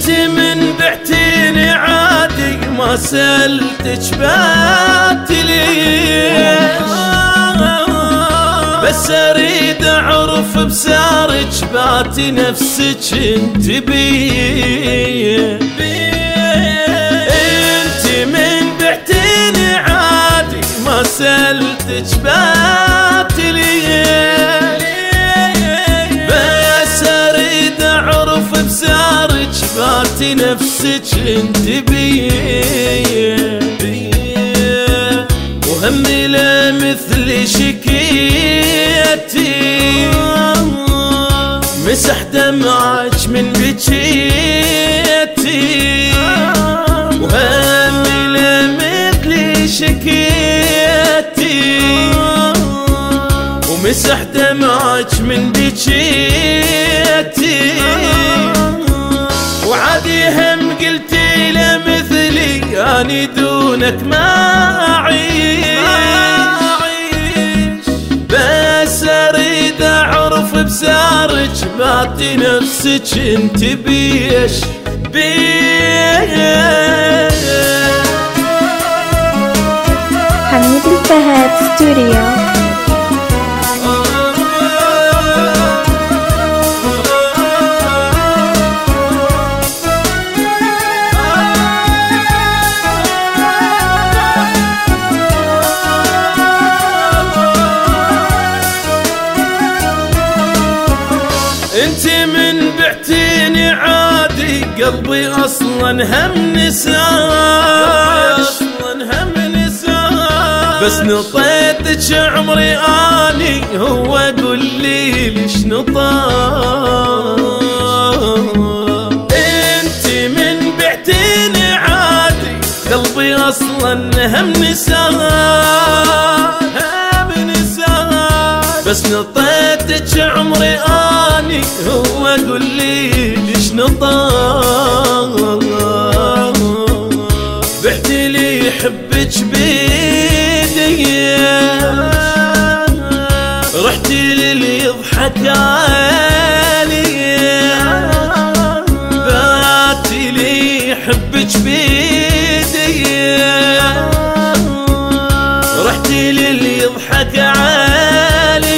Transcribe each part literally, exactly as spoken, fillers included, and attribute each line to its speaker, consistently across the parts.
Speaker 1: انت من بعتيني عادي ما سألتك بات ليش، بس اريد اعرف بسارك باتي نفسك انت بيه. انت من بعتيني عادي ما سألتك بات ليش، بس اريد اعرف بسارك باتي نفسك انت بيه. وهمي لا مثل شكيتي مسح دمعك من بكيتي، وهمي لا مثل شكيتي ومسح دمعك من بكيتي. وعادي هم قلتي لا مثلي اني دونك ما اعيش، بس اريد اعرف بسارك باتي نفسك انت بيش بيش.
Speaker 2: حميد الفهد ستوديو.
Speaker 1: انت من بعتيني عادي قلبي اصلا هم نساك، بس نطيتك عمري اني هو قول لي ليش نطاك. انت من بعتيني عادي قلبي اصلا هم نساك، بس نطيتك عمري اني هو قول لي ليش نطاك. بعتي لي حبك بيدي رحتي للي يضحك علي، بعتي لي حبك بيدي رحتي للي يضحك علي.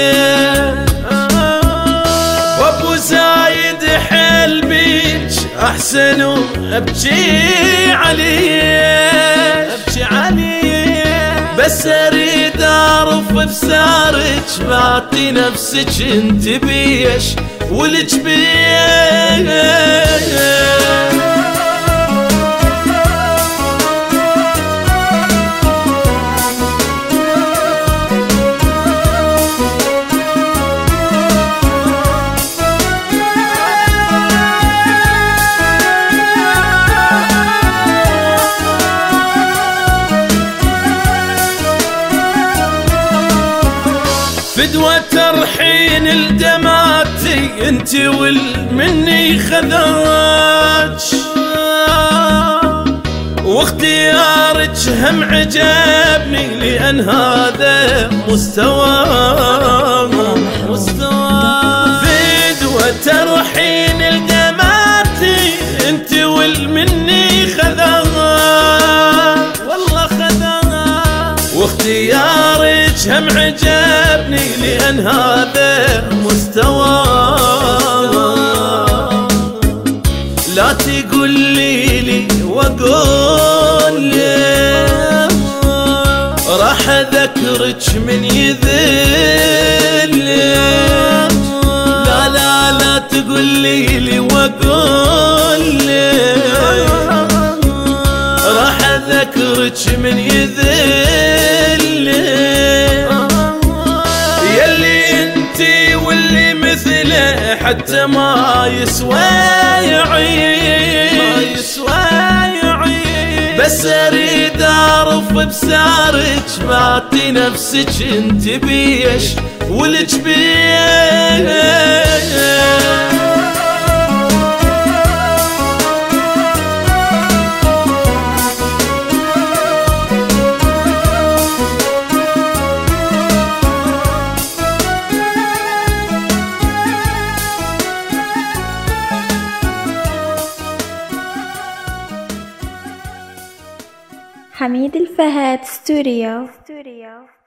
Speaker 1: وابو زايد حل بيج احسن ابكي عليه، ابكي عليه، بس اريد اعرف بسارك باتي نفسك انت بيش ولج بيش. فدوة ترحين الدماتي انت والمني خذاك، واختيارك هم عجبني لان هذا مستواك مستواك. فدوة ترحين الدماتي انت والمني خذاك والله خذاك، واختيارك هم عجبني لأن هذا مستواك. لا تقول لي لي وأقول لي راح أذكرك من يذل، لا لا لا تقول لي لي وأقول لي راح أذكرك من يذل. حتى ما يسوى يعيش، بس اريد اعرف بسارك باتي نفسك انت بيش ولج بيش.
Speaker 2: حميد الفهد ستوديو.